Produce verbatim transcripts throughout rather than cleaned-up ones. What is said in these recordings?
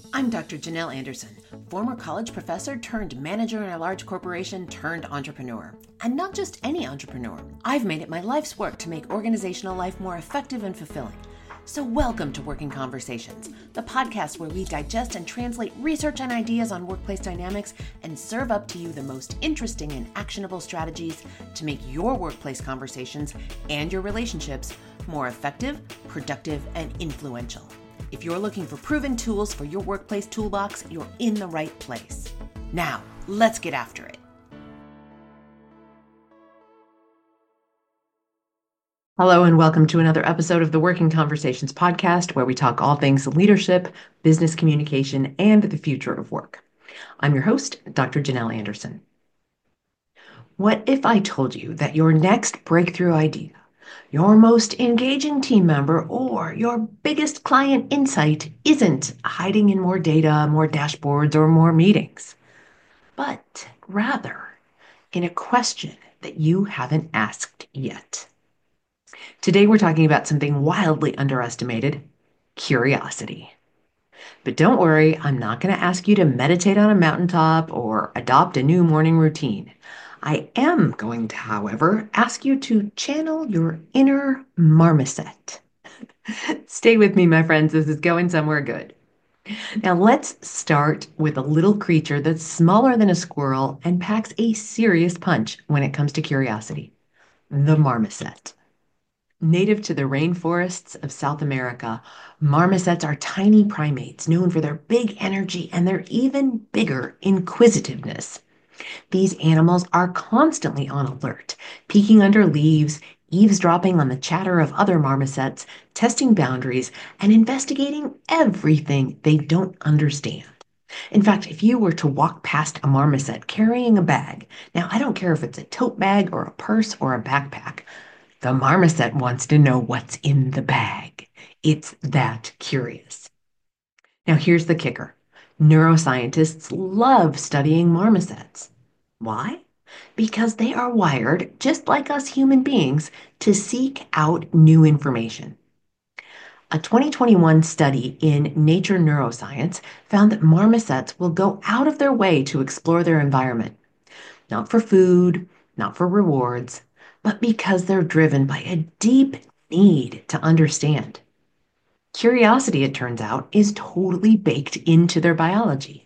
I'm Doctor Janelle Anderson, former college professor turned manager in a large corporation turned entrepreneur. And not just any entrepreneur. I've made it my life's work to make organizational life more effective and fulfilling. So welcome to Working Conversations, the podcast where we digest and translate research and ideas on workplace dynamics and serve up to you the most interesting and actionable strategies to make your workplace conversations and your relationships more effective, productive, and influential. If you're looking for proven tools for your workplace toolbox, you're in the right place. Now, let's get after it. Hello, and welcome to another episode of the Working Conversations podcast, where we talk all things leadership, business communication, and the future of work. I'm your host, Doctor Janelle Anderson. What if I told you that your next breakthrough idea, your most engaging team member, or your biggest client insight isn't hiding in more data, more dashboards, or more meetings, but rather in a question that you haven't asked yet? Today, we're talking about something wildly underestimated: curiosity. But don't worry, I'm not going to ask you to meditate on a mountaintop or adopt a new morning routine. I am going to, however, ask you to channel your inner marmoset. Stay with me, my friends. This is going somewhere good. Now, let's start with a little creature that's smaller than a squirrel and packs a serious punch when it comes to curiosity: the marmoset. Native to the rainforests of South America, marmosets are tiny primates known for their big energy and their even bigger inquisitiveness. These animals are constantly on alert, peeking under leaves, eavesdropping on the chatter of other marmosets, testing boundaries, and investigating everything they don't understand. In fact, if you were to walk past a marmoset carrying a bag, now I don't care if it's a tote bag or a purse or a backpack, the marmoset wants to know what's in the bag. It's that curious. Now, here's the kicker. Neuroscientists love studying marmosets. Why? Because they are wired, just like us human beings, to seek out new information. A twenty twenty-one study in Nature Neuroscience found that marmosets will go out of their way to explore their environment. Not for food, not for rewards, but because they're driven by a deep need to understand. Curiosity, it turns out, is totally baked into their biology.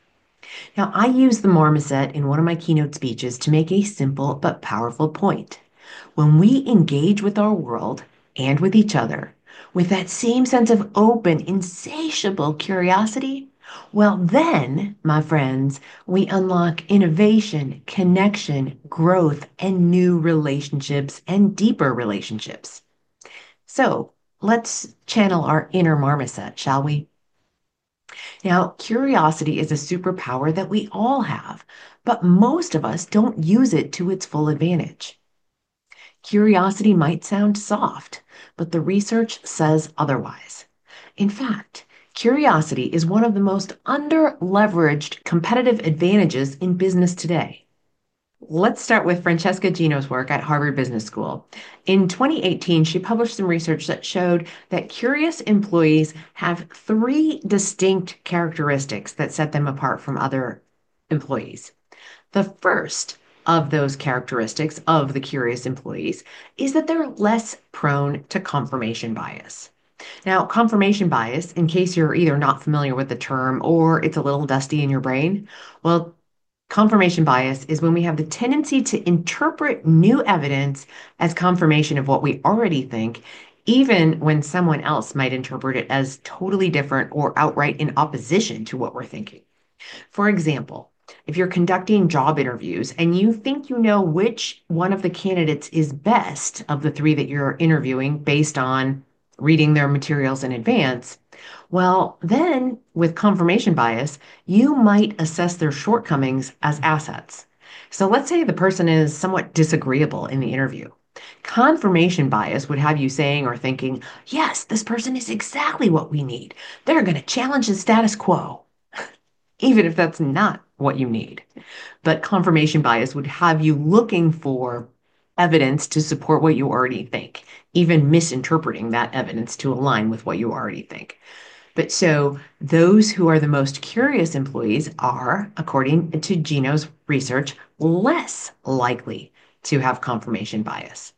Now, I use the marmoset in one of my keynote speeches to make a simple but powerful point. When we engage with our world and with each other with that same sense of open, insatiable curiosity, well, then, my friends, we unlock innovation, connection, growth, and new relationships and deeper relationships. So let's channel our inner marmoset, shall we? Now, curiosity is a superpower that we all have, but most of us don't use it to its full advantage. Curiosity might sound soft, but the research says otherwise. In fact, curiosity is one of the most under-leveraged competitive advantages in business today. Let's start with Francesca Gino's work at Harvard Business School. In twenty eighteen, she published some research that showed that curious employees have three distinct characteristics that set them apart from other employees. The first of those characteristics of the curious employees is that they're less prone to confirmation bias. Now, confirmation bias, in case you're either not familiar with the term or it's a little dusty in your brain, well, confirmation bias is when we have the tendency to interpret new evidence as confirmation of what we already think, even when someone else might interpret it as totally different or outright in opposition to what we're thinking. For example, if you're conducting job interviews and you think you know which one of the candidates is best of the three that you're interviewing based on reading their materials in advance, well, then with confirmation bias, you might assess their shortcomings as assets. So let's say the person is somewhat disagreeable in the interview. Confirmation bias would have you saying or thinking, yes, this person is exactly what we need. They're going to challenge the status quo, even if that's not what you need. But confirmation bias would have you looking for evidence to support what you already think, even misinterpreting that evidence to align with what you already think. But so those who are the most curious employees are, according to Geno's research, less likely to have confirmation bias.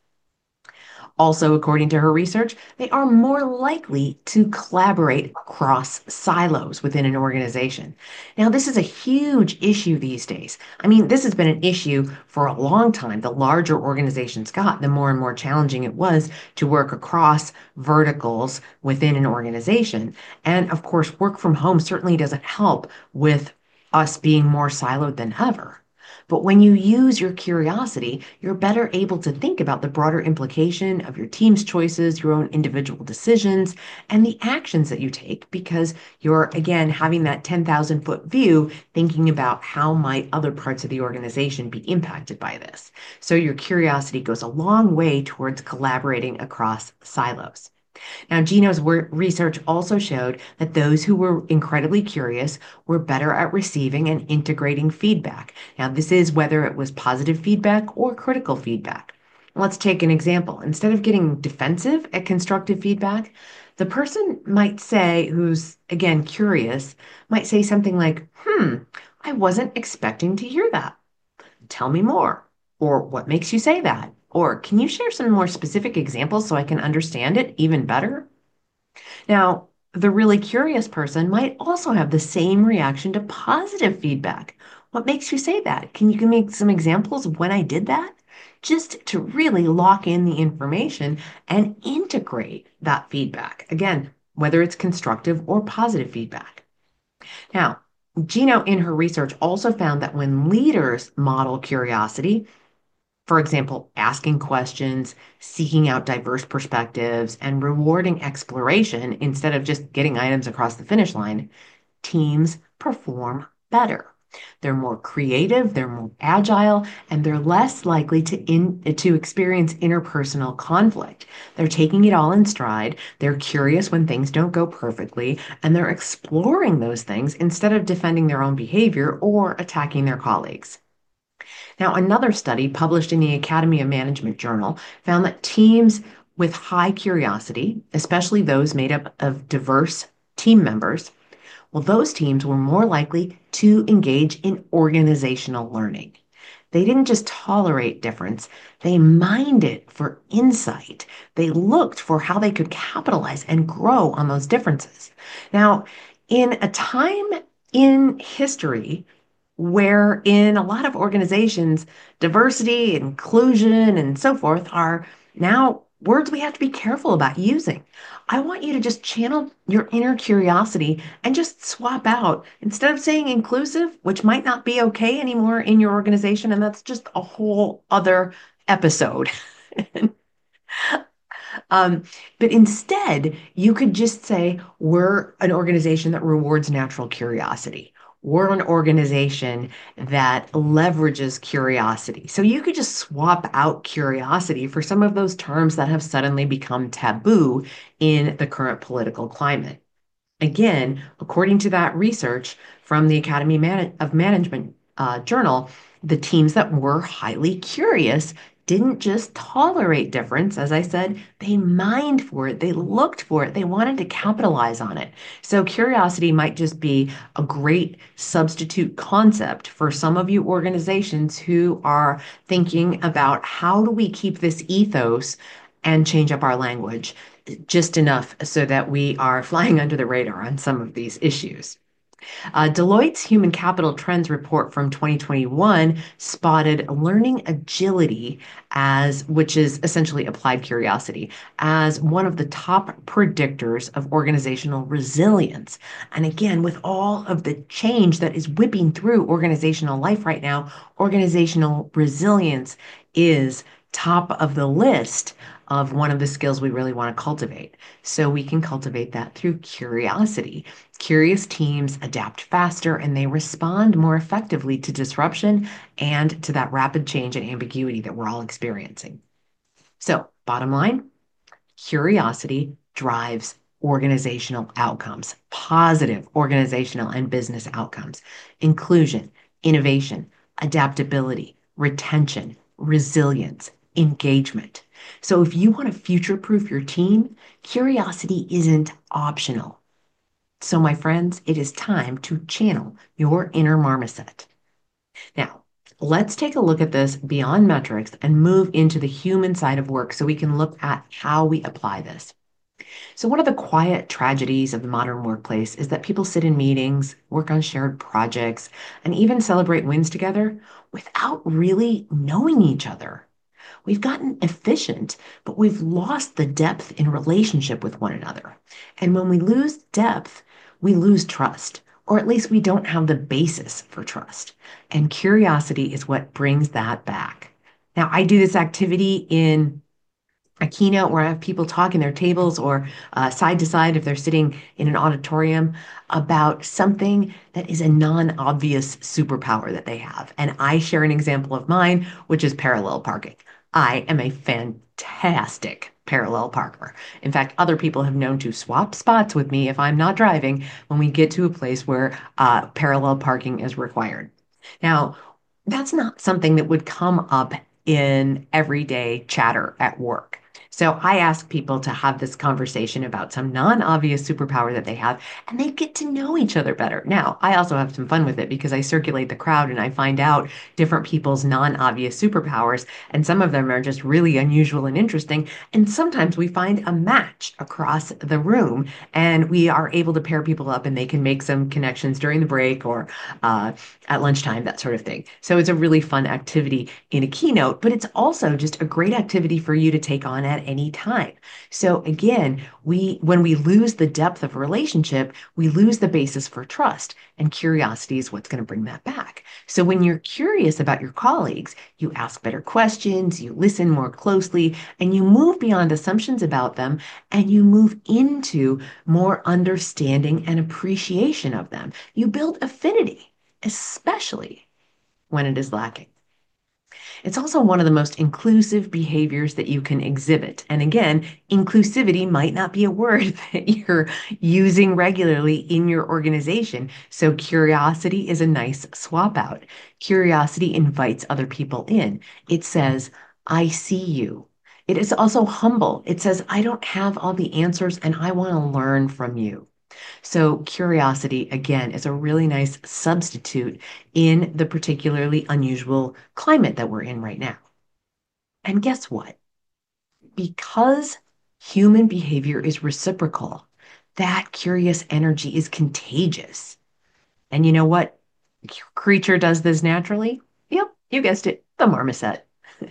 Also, according to her research, they are more likely to collaborate across silos within an organization. Now, this is a huge issue these days. I mean, this has been an issue for a long time. The larger organizations got, the more and more challenging it was to work across verticals within an organization. And of course, work from home certainly doesn't help with us being more siloed than ever. But when you use your curiosity, you're better able to think about the broader implication of your team's choices, your own individual decisions, and the actions that you take because you're, again, having that ten thousand foot view, thinking about how might other parts of the organization be impacted by this. So your curiosity goes a long way towards collaborating across silos. Now, Geno's research also showed that those who were incredibly curious were better at receiving and integrating feedback. Now, this is whether it was positive feedback or critical feedback. Let's take an example. Instead of getting defensive at constructive feedback, the person might say, who's again curious, might say something like, hmm, I wasn't expecting to hear that. Tell me more. Or what makes you say that? Or can you share some more specific examples so I can understand it even better? Now, the really curious person might also have the same reaction to positive feedback. What makes you say that? Can you give me some examples of when I did that? Just to really lock in the information and integrate that feedback. Again, whether it's constructive or positive feedback. Now, Gino in her research also found that when leaders model curiosity, for example, asking questions, seeking out diverse perspectives, and rewarding exploration instead of just getting items across the finish line, teams perform better. They're more creative, they're more agile, and they're less likely to in, to experience interpersonal conflict. They're taking it all in stride. They're curious when things don't go perfectly, and they're exploring those things instead of defending their own behavior or attacking their colleagues. Now, another study published in the Academy of Management Journal found that teams with high curiosity, especially those made up of diverse team members, well, those teams were more likely to engage in organizational learning. They didn't just tolerate difference, they mined it for insight. They looked for how they could capitalize and grow on those differences. Now, in a time in history where in a lot of organizations, diversity, inclusion, and so forth are now words we have to be careful about using. I want you to just channel your inner curiosity and just swap out instead of saying inclusive, which might not be okay anymore in your organization. And that's just a whole other episode. Um, but instead, you could just say, we're an organization that rewards natural curiosity. We're an organization that leverages curiosity. So you could just swap out curiosity for some of those terms that have suddenly become taboo in the current political climate. Again, according to that research from the Academy Man- of Management uh, Journal, the teams that were highly curious didn't just tolerate difference. As I said, they mined for it, they looked for it, they wanted to capitalize on it. So, curiosity might just be a great substitute concept for some of you organizations who are thinking about how do we keep this ethos and change up our language just enough so that we are flying under the radar on some of these issues. Uh, Deloitte's Human Capital Trends report from twenty twenty-one spotted learning agility as, which is essentially applied curiosity, as one of the top predictors of organizational resilience. And again, with all of the change that is whipping through organizational life right now, organizational resilience is top of the list of one of the skills we really want to cultivate. So we can cultivate that through curiosity. Curious teams adapt faster and they respond more effectively to disruption and to that rapid change and ambiguity that we're all experiencing. So, bottom line, curiosity drives organizational outcomes, positive organizational and business outcomes, inclusion, innovation, adaptability, retention, resilience, engagement. So if you want to future proof your team, curiosity isn't optional. So, my friends, it is time to channel your inner marmoset. Now, let's take a look at this beyond metrics and move into the human side of work so we can look at how we apply this. So, one of the quiet tragedies of the modern workplace is that people sit in meetings, work on shared projects, and even celebrate wins together without really knowing each other. We've gotten efficient, but we've lost the depth in relationship with one another. And when we lose depth, we lose trust, or at least we don't have the basis for trust. And curiosity is what brings that back. Now, I do this activity in a keynote where I have people talking their tables or uh, side to side if they're sitting in an auditorium about something that is a non-obvious superpower that they have. And I share an example of mine, which is parallel parking. I am a fantastic parallel parker. In fact, other people have known to swap spots with me if I'm not driving when we get to a place where uh, parallel parking is required. Now, that's not something that would come up in everyday chatter at work. So I ask people to have this conversation about some non-obvious superpower that they have, and they get to know each other better. Now, I also have some fun with it because I circulate the crowd and I find out different people's non-obvious superpowers, and some of them are just really unusual and interesting. And sometimes we find a match across the room, and we are able to pair people up, and they can make some connections during the break or uh, at lunchtime, that sort of thing. So it's a really fun activity in a keynote, but it's also just a great activity for you to take on at any time. So again, we when we lose the depth of a relationship, we lose the basis for trust, and curiosity is what's going to bring that back. So when you're curious about your colleagues, you ask better questions, you listen more closely, and you move beyond assumptions about them, and you move into more understanding and appreciation of them. You build affinity, especially when it is lacking. It's also one of the most inclusive behaviors that you can exhibit. And again, inclusivity might not be a word that you're using regularly in your organization. So curiosity is a nice swap out. Curiosity invites other people in. It says, I see you. It is also humble. It says, I don't have all the answers and I want to learn from you. So curiosity, again, is a really nice substitute in the particularly unusual climate that we're in right now. And guess what? Because human behavior is reciprocal, that curious energy is contagious. And you know what creature does this naturally? Yep, you guessed it, the marmoset.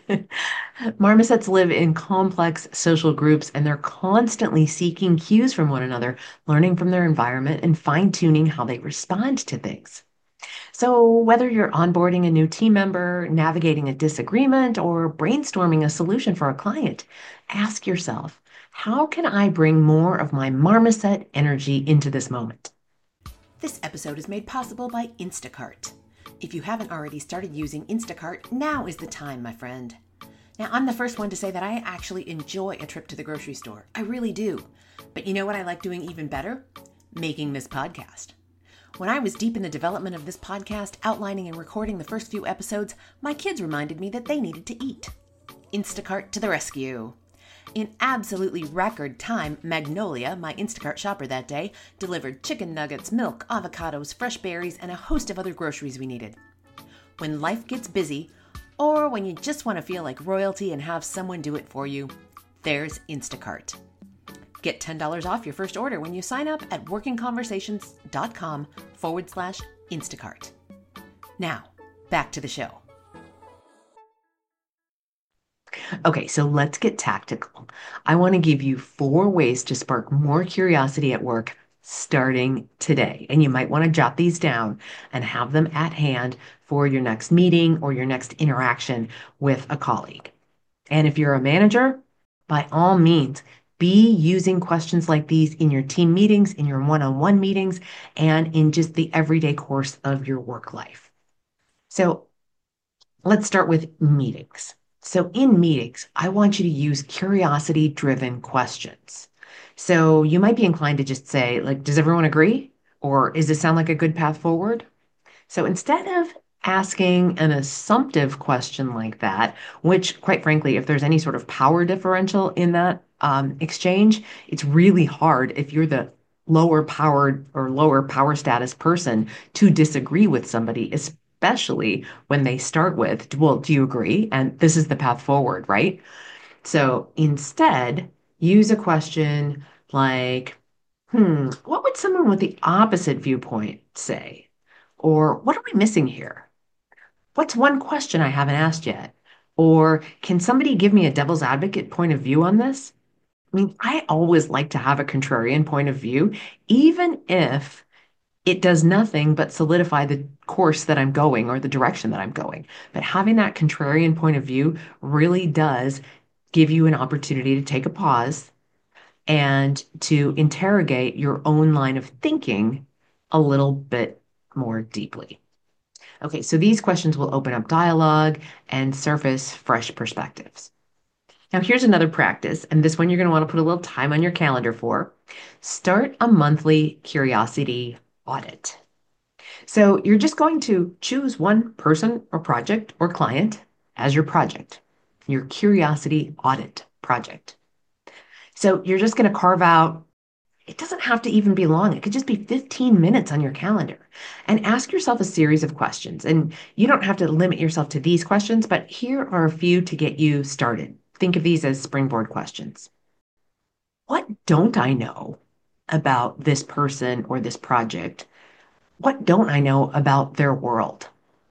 Marmosets live in complex social groups and they're constantly seeking cues from one another, learning from their environment and fine-tuning how they respond to things. So, whether you're onboarding a new team member, navigating a disagreement, or brainstorming a solution for a client, ask yourself, how can I bring more of my marmoset energy into this moment? This episode is made possible by Instacart. If you haven't already started using Instacart, now is the time, my friend. Now, I'm the first one to say that I actually enjoy a trip to the grocery store. I really do. But you know what I like doing even better? Making this podcast. When I was deep in the development of this podcast, outlining and recording the first few episodes, my kids reminded me that they needed to eat. Instacart to the rescue. In absolutely record time, Magnolia, my Instacart shopper that day, delivered chicken nuggets, milk, avocados, fresh berries, and a host of other groceries we needed. When life gets busy, or when you just want to feel like royalty and have someone do it for you, there's Instacart. Get ten dollars off your first order when you sign up at workingconversations.com forward slash Instacart. Now, back to the show. Okay, so let's get tactical. I want to give you four ways to spark more curiosity at work starting today. And you might want to jot these down and have them at hand for your next meeting or your next interaction with a colleague. And if you're a manager, by all means, be using questions like these in your team meetings, in your one-on-one meetings, and in just the everyday course of your work life. So let's start with meetings. So in meetings, I want you to use curiosity-driven questions. So you might be inclined to just say, like, does everyone agree? Or does this sound like a good path forward? So instead of asking an assumptive question like that, which quite frankly, if there's any sort of power differential in that um, exchange, it's really hard if you're the lower powered or lower power status person to disagree with somebody, especially when they start with, well, do you agree? And this is the path forward, right? So instead, use a question like, hmm, what would someone with the opposite viewpoint say? Or what are we missing here? What's one question I haven't asked yet? Or can somebody give me a devil's advocate point of view on this? I mean, I always like to have a contrarian point of view, even if it does nothing but solidify the course that I'm going or the direction that I'm going. But having that contrarian point of view really does give you an opportunity to take a pause and to interrogate your own line of thinking a little bit more deeply. Okay, so these questions will open up dialogue and surface fresh perspectives. Now, here's another practice, and this one you're going to want to put a little time on your calendar for. Start a monthly curiosity audit. So, you're just going to choose one person or project or client as your project, your curiosity audit project. So, you're just going to carve out, it doesn't have to even be long. It could just be fifteen minutes on your calendar and ask yourself a series of questions. And you don't have to limit yourself to these questions, but here are a few to get you started. Think of these as springboard questions. What don't I know about this person or this project? What don't I know about their world?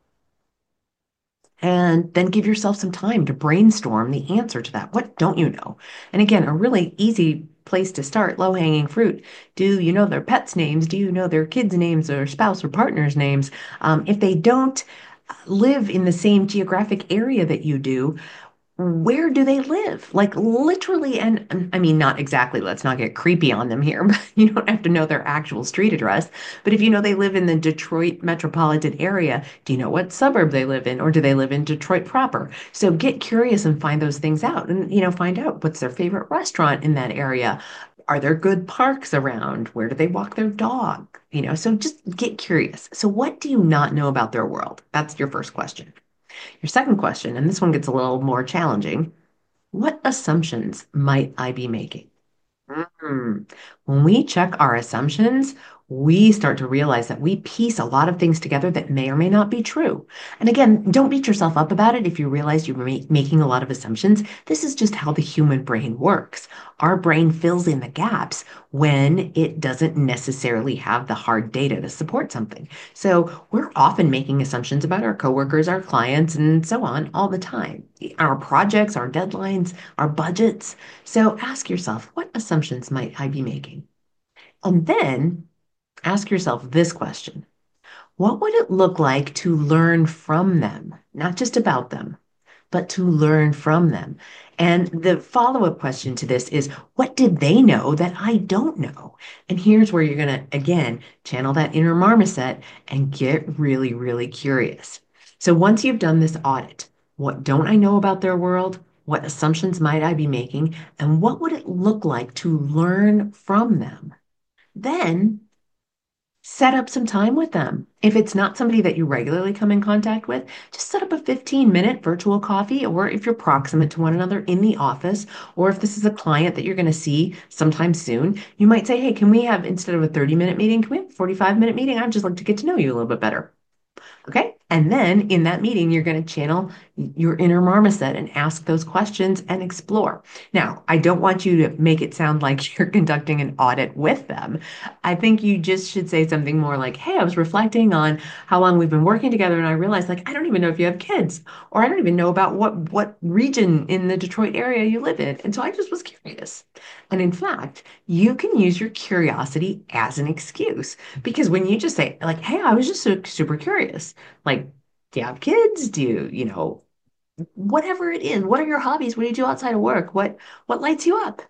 And then give yourself some time to brainstorm the answer to that. What don't you know? And again, a really easy place to start, low hanging fruit. Do you know their pets' names? Do you know their kids' names or spouse or partner's names? Um, if they don't live in the same geographic area that you do, where do they live? Like literally, and um, I mean, not exactly, let's not get creepy on them here, but you don't have to know their actual street address. But if you know they live in the Detroit metropolitan area, do you know what suburb they live in, or do they live in Detroit proper? So get curious and find those things out and, you know, find out what's their favorite restaurant in that area. Are there good parks around? Where do they walk their dog? You know, so just get curious. So, what do you not know about their world? That's your first question. Your second question, and this one gets a little more challenging. What assumptions might I be making? Mm. When we check our assumptions, we start to realize that we piece a lot of things together that may or may not be true. And again, don't beat yourself up about it if you realize you're ma- making a lot of assumptions. This is just how the human brain works. Our brain fills in the gaps when it doesn't necessarily have the hard data to support something. So we're often making assumptions about our coworkers, our clients, and so on all the time. Our projects, our deadlines, our budgets. So ask yourself, what assumptions might I be making? And then ask yourself this question. What would it look like to learn from them? Not just about them, but to learn from them. And the follow-up question to this is, what did they know that I don't know? And here's where you're going to, again, channel that inner marmoset and get really, really curious. So once you've done this audit, what don't I know about their world? What assumptions might I be making? And what would it look like to learn from them? Then set up some time with them. If it's not somebody that you regularly come in contact with, just set up a fifteen minute virtual coffee, or if you're proximate to one another in the office, or if this is a client that you're going to see sometime soon, you might say, hey, can we have, instead of a thirty minute meeting, can we have a forty-five minute meeting? I'd just like to get to know you a little bit better. Okay. And then in that meeting, you're going to channel your inner marmoset and ask those questions and explore. Now, I don't want you to make it sound like you're conducting an audit with them. I think you just should say something more like, hey, I was reflecting on how long we've been working together, and I realized, like, I don't even know if you have kids, or I don't even know about what, what region in the Detroit area you live in. And so I just was curious. And in fact, you can use your curiosity as an excuse, because when you just say, like, hey, I was just so super curious, like, do you have kids? Do you, you know, whatever it is, what are your hobbies? What do you do outside of work? What what lights you up?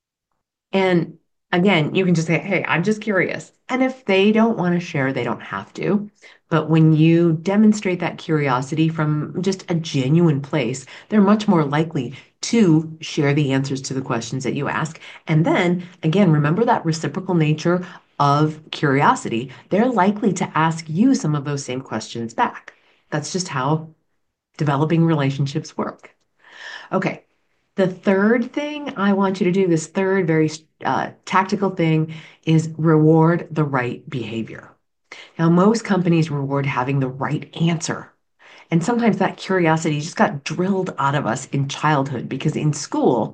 And again, you can just say, hey, I'm just curious. And if they don't want to share, they don't have to. But when you demonstrate that curiosity from just a genuine place, they're much more likely to share the answers to the questions that you ask. And then again, remember that reciprocal nature of curiosity. They're likely to ask you some of those same questions back. That's just how developing relationships work. Okay. The third thing I want you to do, this third very uh, tactical thing, is reward the right behavior. Now, most companies reward having the right answer. And sometimes that curiosity just got drilled out of us in childhood because in school,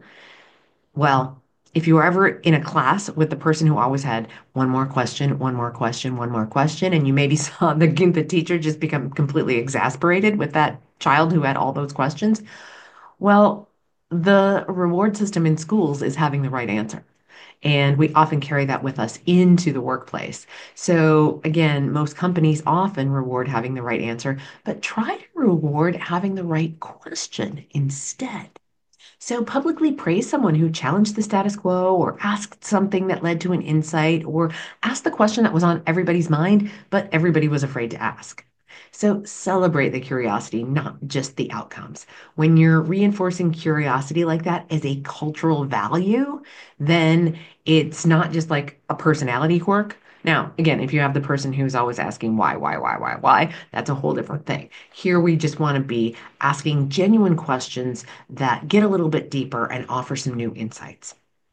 well, if you were ever in a class with the person who always had one more question, one more question, one more question, and you maybe saw the, the teacher just become completely exasperated with that child who had all those questions, well, the reward system in schools is having the right answer. And we often carry that with us into the workplace. So, again, most companies often reward having the right answer, but try to reward having the right question instead. So, publicly praise someone who challenged the status quo or asked something that led to an insight or asked the question that was on everybody's mind, but everybody was afraid to ask. So, celebrate the curiosity, not just the outcomes. When you're reinforcing curiosity like that as a cultural value, then it's not just like a personality quirk. Now, again, if you have the person who's always asking why, why, why, why, why, that's a whole different thing. Here, we just want to be asking genuine questions that get a little bit deeper and offer some new insights.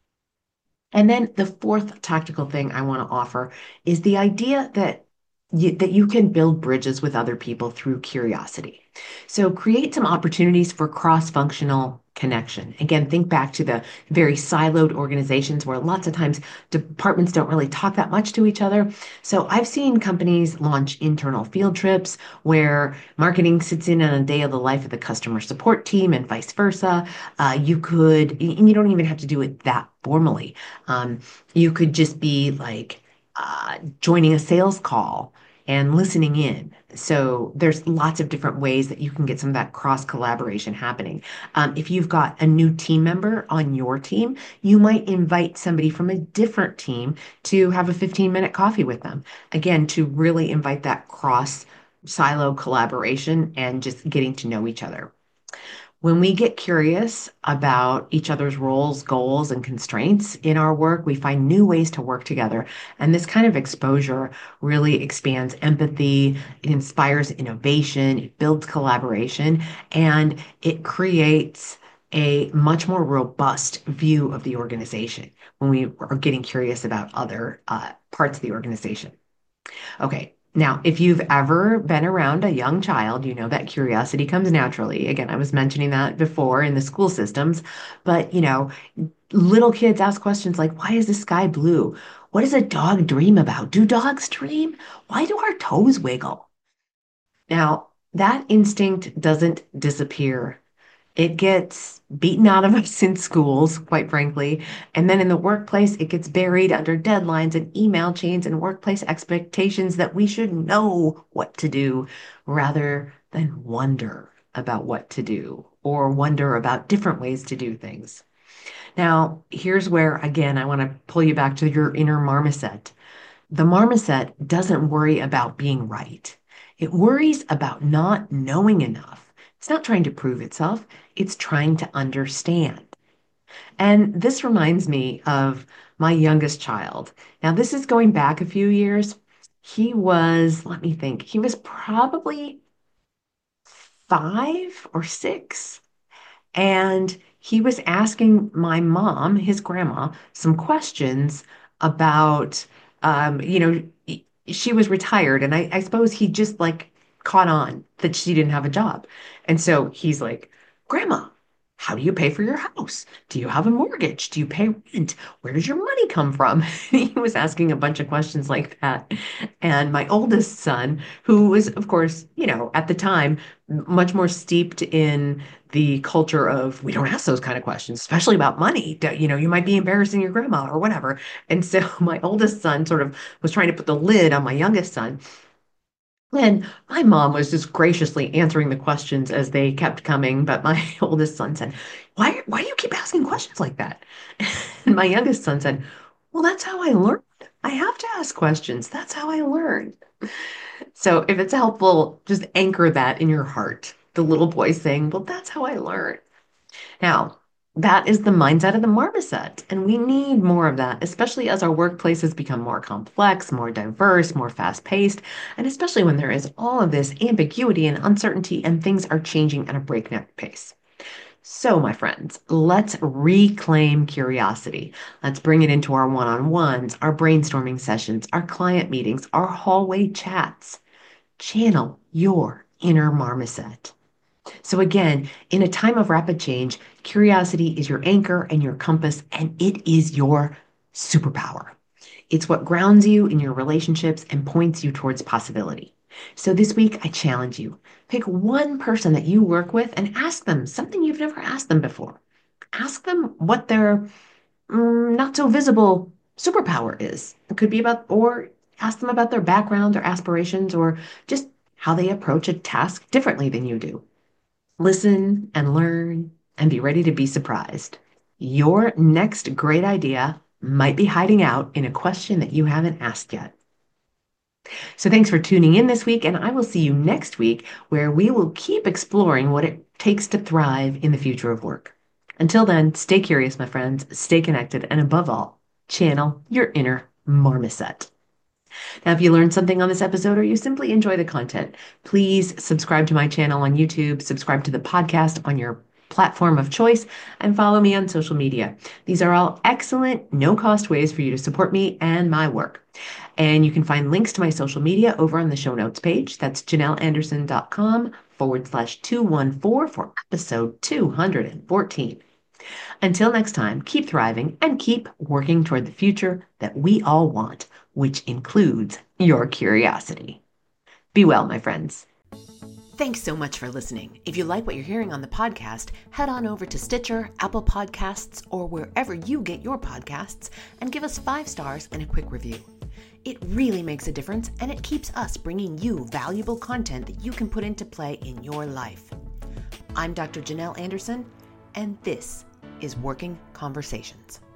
And then the fourth tactical thing I want to offer is the idea that you, that you can build bridges with other people through curiosity. So create some opportunities for cross-functional connection. Again, think back to the very siloed organizations where lots of times departments don't really talk that much to each other. So I've seen companies launch internal field trips where marketing sits in on a day of the life of the customer support team and vice versa. Uh, you could, and you don't even have to do it that formally. Um, you could just be like uh, joining a sales call and listening in. So there's lots of different ways that you can get some of that cross collaboration happening. Um, if you've got a new team member on your team, you might invite somebody from a different team to have a fifteen minute coffee with them. Again, to really invite that cross silo collaboration and just getting to know each other. When we get curious about each other's roles, goals, and constraints in our work, we find new ways to work together. And this kind of exposure really expands empathy, it inspires innovation, it builds collaboration, and it creates a much more robust view of the organization when we are getting curious about other uh, parts of the organization. Okay. Now, if you've ever been around a young child, you know that curiosity comes naturally. Again, I was mentioning that before in the school systems, but you know, little kids ask questions like, why is the sky blue? What does a dog dream about? Do dogs dream? Why do our toes wiggle? Now, that instinct doesn't disappear. It gets beaten out of us in schools, quite frankly. And then in the workplace, it gets buried under deadlines and email chains and workplace expectations that we should know what to do rather than wonder about what to do or wonder about different ways to do things. Now, here's where, again, I want to pull you back to your inner marmoset. The marmoset doesn't worry about being right. It worries about not knowing enough. It's not trying to prove itself, it's trying to understand. And this reminds me of my youngest child. Now, this is going back a few years. He was, let me think, he was probably five or six. And he was asking my mom, his grandma, some questions about, um, you know, she was retired. And I, I suppose he just like caught on that she didn't have a job. And so he's like, Grandma, how do you pay for your house? Do you have a mortgage? Do you pay rent? Where does your money come from? He was asking a bunch of questions like that. And my oldest son, who was, of course, you know, at the time, much more steeped in the culture of we don't ask those kind of questions, especially about money. You know, you might be embarrassing your grandma or whatever. And so my oldest son sort of was trying to put the lid on my youngest son. And my mom was just graciously answering the questions as they kept coming. But my oldest son said, Why, why do you keep asking questions like that? And my youngest son said, Well, that's how I learned. I have to ask questions. That's how I learn. So if it's helpful, just anchor that in your heart. The little boy saying, Well, that's how I learn. Now, that is the mindset of the marmoset, and we need more of that, especially as our workplaces become more complex, more diverse, more fast-paced, and especially when there is all of this ambiguity and uncertainty and things are changing at a breakneck pace. So, my friends, let's reclaim curiosity. Let's bring it into our one-on-ones, our brainstorming sessions, our client meetings, our hallway chats. Channel your inner marmoset. So, again, in a time of rapid change, curiosity is your anchor and your compass, and it is your superpower. It's what grounds you in your relationships and points you towards possibility. So this week, I challenge you. Pick one person that you work with and ask them something you've never asked them before. Ask them what their mm, not so visible superpower is. It could be about, or ask them about their background, their aspirations, or just how they approach a task differently than you do. Listen and learn and be ready to be surprised. Your next great idea might be hiding out in a question that you haven't asked yet. So thanks for tuning in this week, and I will see you next week where we will keep exploring what it takes to thrive in the future of work. Until then, stay curious, my friends, stay connected, and above all, channel your inner marmoset. Now, if you learned something on this episode or you simply enjoy the content, please subscribe to my channel on YouTube, subscribe to the podcast on your platform of choice, and follow me on social media. These are all excellent, no-cost ways for you to support me and my work. And you can find links to my social media over on the show notes page. That's janelleanderson.com forward slash 214 for episode two hundred fourteen. Until next time, keep thriving and keep working toward the future that we all want, which includes your curiosity. Be well, my friends. Thanks so much for listening. If you like what you're hearing on the podcast, head on over to Stitcher, Apple Podcasts, or wherever you get your podcasts and give us five stars and a quick review. It really makes a difference, and it keeps us bringing you valuable content that you can put into play in your life. I'm Doctor Janelle Anderson, and this is Working Conversations.